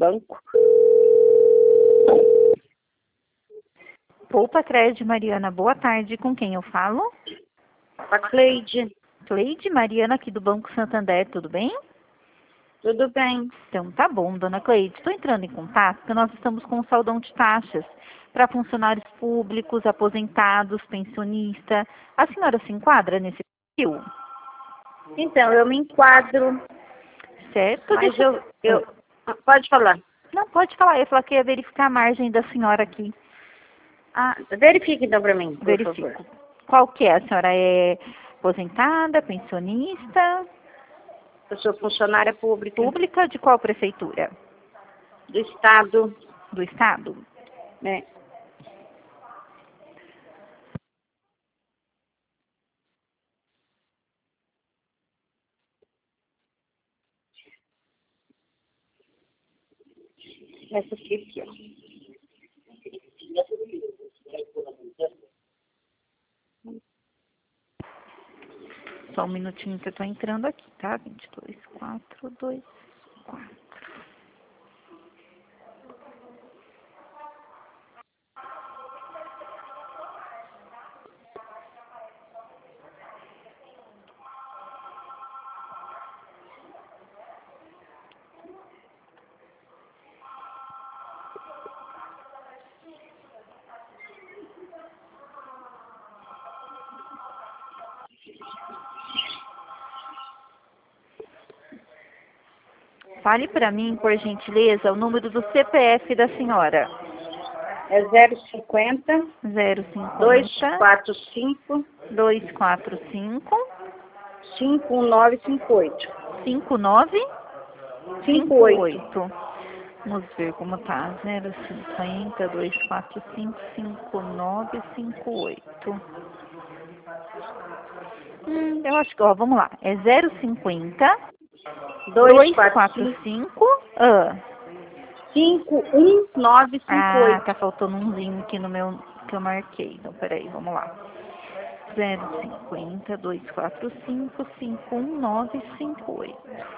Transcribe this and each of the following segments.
banco. Poupa Crédito, Mariana, boa tarde. Com quem eu falo? A Cleide. Cleide, Mariana, aqui do Banco Santander, tudo bem? Tudo bem. Então tá bom, dona Cleide. Estou entrando em contato porque nós estamos com um saldão de taxas para funcionários públicos, aposentados, pensionista. A senhora se enquadra nesse perfil? Então, eu me enquadro, Certo? mas Pode falar. Não, pode falar. Eu ia falar que ia verificar a margem da senhora aqui. Ah, verifique então para mim, por Verifico. favor. Qual que é? A senhora é aposentada, pensionista? Eu sou funcionária pública Pública de qual prefeitura? do Estado, Do Estado? né? Essa aqui, ó. Só um minutinho que eu tô entrando aqui, tá? 22.424. Fale para mim, por gentileza, o número do CPF da senhora. É 050 050 245 245 51958. 5958. Vamos ver como tá. 050 245 5958. Eu acho que, ó, vamos lá. É 050 245 51958. Ah, tá faltando umzinho aqui no meu que eu marquei. Então, peraí, vamos lá. 050 245 51958.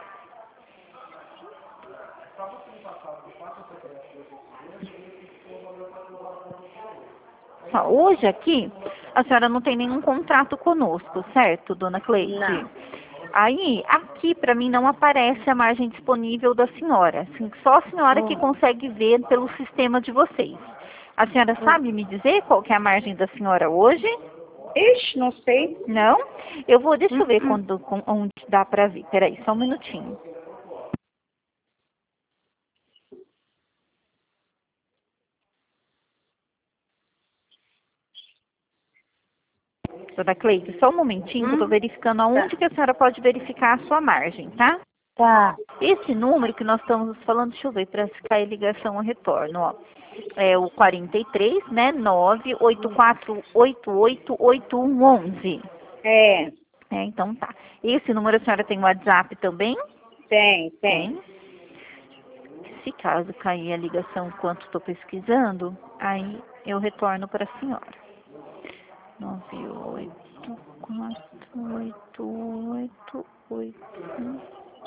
Ó, hoje aqui, a senhora não tem nenhum contrato conosco, certo, dona Cleide? Não. Aí, aqui para mim não aparece a margem disponível da senhora. Assim, só a senhora que consegue ver pelo sistema de vocês. A senhora sabe me dizer qual que é a margem da senhora hoje? Ixi, não sei. Não? Deixa eu ver onde dá para ver. Peraí, só um minutinho. Dona Cleide, só um momentinho que eu tô verificando aonde que a senhora pode verificar a sua margem, tá? Tá. Esse número que nós estamos falando, deixa eu ver, para se cair ligação ao retorno, ó. É o 43, né? 984888111. É, Então tá. Esse número a senhora tem WhatsApp também? tem. Se caso cair a ligação enquanto estou pesquisando, aí eu retorno para a senhora. 9848881.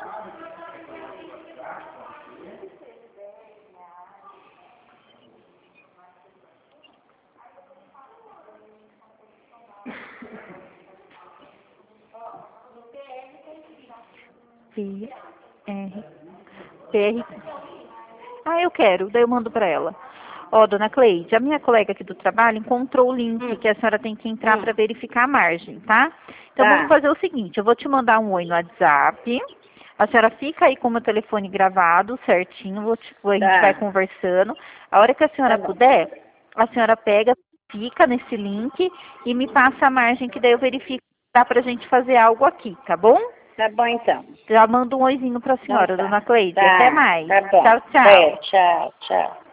PR. Ah, eu quero, daí eu mando para ela. Ó, dona Cleide, a minha colega aqui do trabalho encontrou o link que a senhora tem que entrar para verificar a margem, tá? Então vamos fazer o seguinte, eu vou te mandar um oi no WhatsApp. A senhora fica aí com o meu telefone gravado certinho, a gente vai conversando. A hora que a senhora puder, a senhora pega, fica nesse link e me passa a margem, que daí eu verifico se dá pra gente fazer algo aqui, tá bom? Tá bom, então. Já mando um oizinho pra senhora, Então tá. dona Cleide. Tá, Até mais. tá bom. Tchau, tchau. É, tchau.